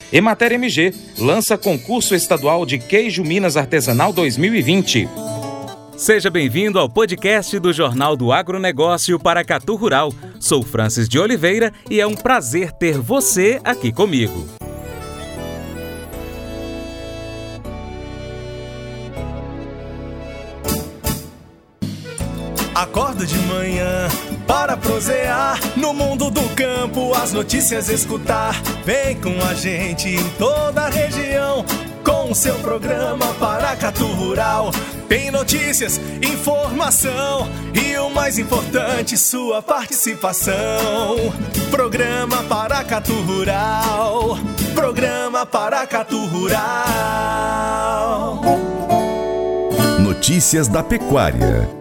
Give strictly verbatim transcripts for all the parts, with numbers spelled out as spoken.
Emater M G lança concurso estadual de queijo Minas Artesanal dois mil e vinte. Seja bem-vindo ao podcast do Jornal do Agronegócio Paracatu Rural. Sou Francis de Oliveira e é um prazer ter você aqui comigo. Acordo de manhã para prosear no mundo do campo, as notícias escutar. Vem com a gente em toda a região com o seu programa Paracatu Rural. Tem notícias, informação e o mais importante, sua participação. Programa Paracatu Rural. Programa Paracatu Rural. Notícias da pecuária.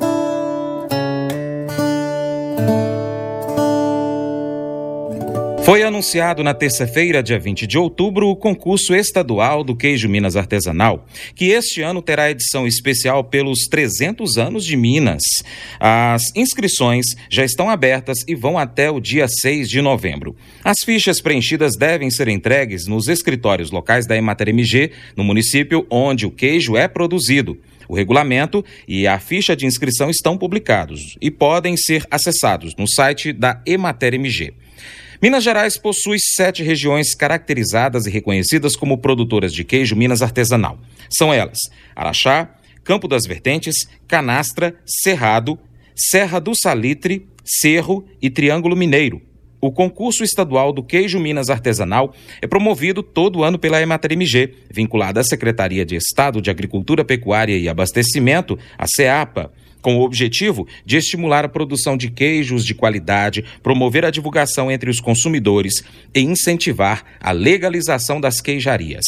Foi anunciado na terça-feira, dia vinte de outubro, o concurso estadual do queijo Minas Artesanal, que este ano terá edição especial pelos trezentos anos de Minas. As inscrições já estão abertas e vão até o dia seis de novembro. As fichas preenchidas devem ser entregues nos escritórios locais da Emater M G, no município onde o queijo é produzido. O regulamento e a ficha de inscrição estão publicados e podem ser acessados no site da Emater M G. Minas Gerais possui sete regiões caracterizadas e reconhecidas como produtoras de queijo Minas Artesanal. São elas: Araxá, Campo das Vertentes, Canastra, Cerrado, Serra do Salitre, Cerro e Triângulo Mineiro. O concurso estadual do queijo Minas Artesanal é promovido todo ano pela Emater M G, vinculada à Secretaria de Estado de Agricultura, Pecuária e Abastecimento, a SEAPA, com o objetivo de estimular a produção de queijos de qualidade, promover a divulgação entre os consumidores e incentivar a legalização das queijarias.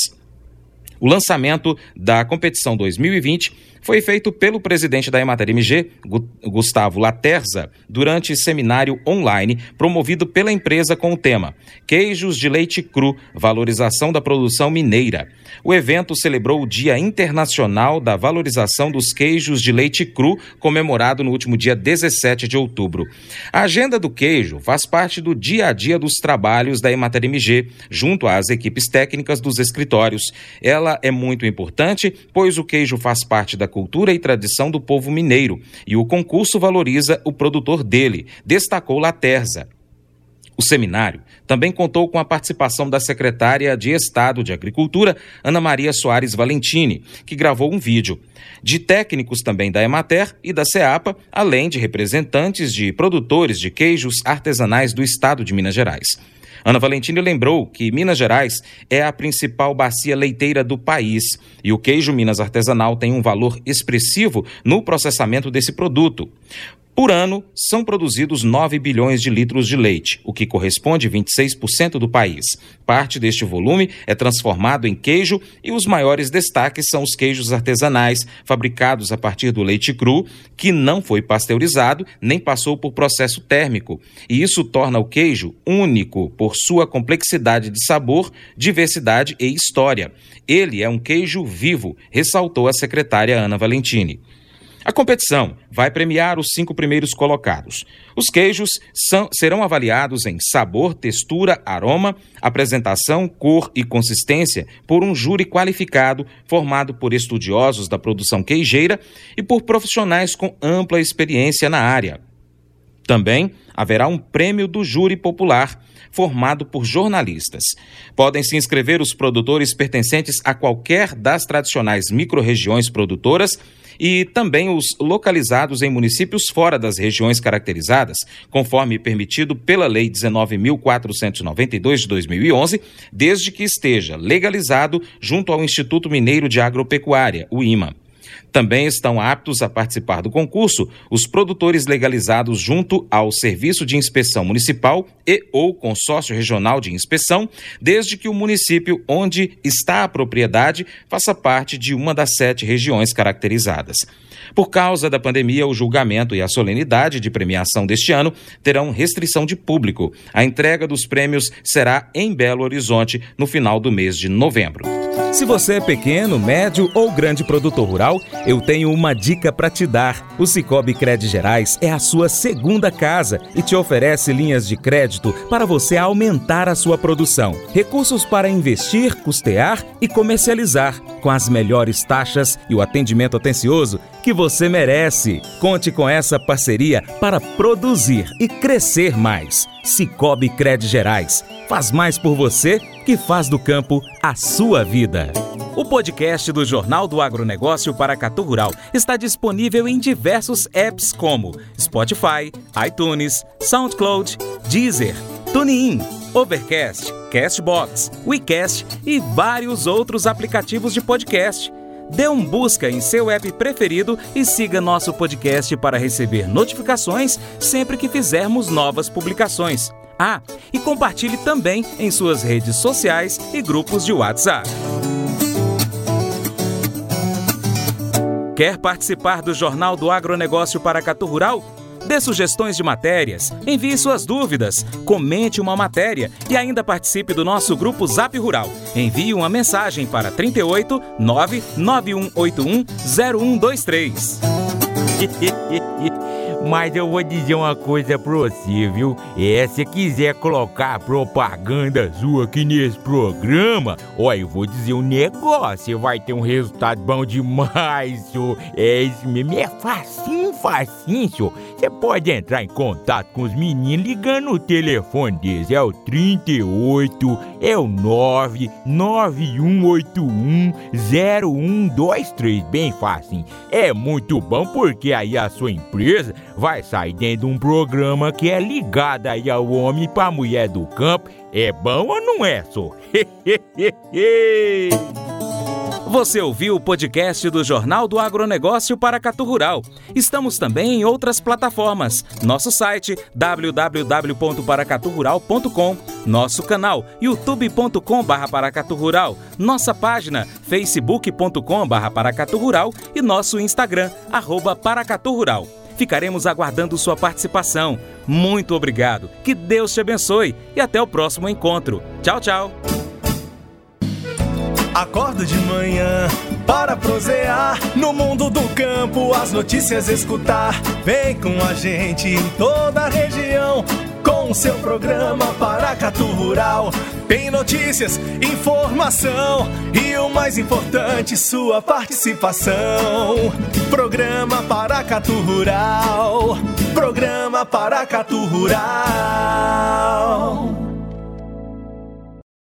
O lançamento da competição dois mil e vinte foi feito pelo presidente da Emater M G, Gustavo Laterza, durante seminário online promovido pela empresa com o tema Queijos de Leite Cru, Valorização da Produção Mineira. O evento celebrou o Dia Internacional da Valorização dos Queijos de Leite Cru, comemorado no último dia dezessete de outubro. A agenda do queijo faz parte do dia a dia dos trabalhos da Emater M G, junto às equipes técnicas dos escritórios. Ela é muito importante, pois o queijo faz parte da cultura e tradição do povo mineiro, e o concurso valoriza o produtor dele, destacou Laterza. O seminário também contou com a participação da secretária de Estado de Agricultura, Ana Maria Soares Valentini, que gravou um vídeo, de técnicos também da Emater e da SEAPA, além de representantes de produtores de queijos artesanais do estado de Minas Gerais. Ana Valentini lembrou que Minas Gerais é a principal bacia leiteira do país e o queijo Minas Artesanal tem um valor expressivo no processamento desse produto. Por ano, são produzidos nove bilhões de litros de leite, o que corresponde a vinte e seis por cento do país. Parte deste volume é transformado em queijo e os maiores destaques são os queijos artesanais, fabricados a partir do leite cru, que não foi pasteurizado nem passou por processo térmico. E isso torna o queijo único por sua complexidade de sabor, diversidade e história. Ele é um queijo vivo, ressaltou a secretária Ana Valentini. A competição vai premiar os cinco primeiros colocados. Os queijos são, serão avaliados em sabor, textura, aroma, apresentação, cor e consistência por um júri qualificado formado por estudiosos da produção queijeira e por profissionais com ampla experiência na área. Também haverá um prêmio do júri popular, formado por jornalistas. Podem se inscrever os produtores pertencentes a qualquer das tradicionais micro-regiões produtoras e também os localizados em municípios fora das regiões caracterizadas, conforme permitido pela Lei dezenove mil quatrocentos e noventa e dois de dois mil e onze, desde que esteja legalizado junto ao Instituto Mineiro de Agropecuária, o IMA. Também estão aptos a participar do concurso os produtores legalizados junto ao Serviço de Inspeção Municipal e ou Consórcio Regional de Inspeção, desde que o município onde está a propriedade faça parte de uma das sete regiões caracterizadas. Por causa da pandemia, o julgamento e a solenidade de premiação deste ano terão restrição de público. A entrega dos prêmios será em Belo Horizonte no final do mês de novembro. Se você é pequeno, médio ou grande produtor rural, eu tenho uma dica para te dar. O Sicoob Cred Gerais é a sua segunda casa e te oferece linhas de crédito para você aumentar a sua produção. Recursos para investir, custear e comercializar, com as melhores taxas e o atendimento atencioso que você merece. Conte com essa parceria para produzir e crescer mais. Sicoob Cred Gerais. Faz mais por você que faz do campo a sua vida. O podcast do Jornal do Agronegócio Paracatu Rural está disponível em diversos apps como Spotify, iTunes, SoundCloud, Deezer, TuneIn, Overcast, Castbox, WeCast e vários outros aplicativos de podcast. Dê um busca em seu app preferido e siga nosso podcast para receber notificações sempre que fizermos novas publicações. Ah, e compartilhe também em suas redes sociais e grupos de WhatsApp. Quer participar do Jornal do Agronegócio Paracatu Rural? Dê sugestões de matérias, envie suas dúvidas, comente uma matéria e ainda participe do nosso grupo Zap Rural. Envie uma mensagem para trinta e oito, nove nove um oito um, zero um dois três. Mas eu vou dizer uma coisa pra você, viu? É, se quiser colocar propaganda sua aqui nesse programa, ó, eu vou dizer um negócio, você vai ter um resultado bom demais, senhor. É isso mesmo, é facinho, facinho, senhor. Você pode entrar em contato com os meninos ligando o telefone deles, é o trinta e oito, é o nove nove um oito um, zero um dois três, bem facinho. É muito bom porque aí a sua empresa vai sair dentro de um programa que é ligado aí ao homem para a mulher do campo. É bom ou não é, só? Você ouviu o podcast do Jornal do Agronegócio Paracatu Rural. Estamos também em outras plataformas. Nosso site w w w ponto paracatu rural ponto com, nosso canal youtube ponto com barra paracatu rural, nossa página facebook ponto com barra paracatu rural e nosso Instagram, arroba paracatu rural. Ficaremos aguardando sua participação. Muito obrigado, que Deus te abençoe e até o próximo encontro. Tchau, tchau. Acordo de manhã para prosear no mundo do campo, as notícias escutar. Vem com a gente em toda a região com o seu programa Paracatu Rural. Tem notícias, informação e o mais importante, sua participação. Programa Paracatu Rural. Programa Paracatu Rural.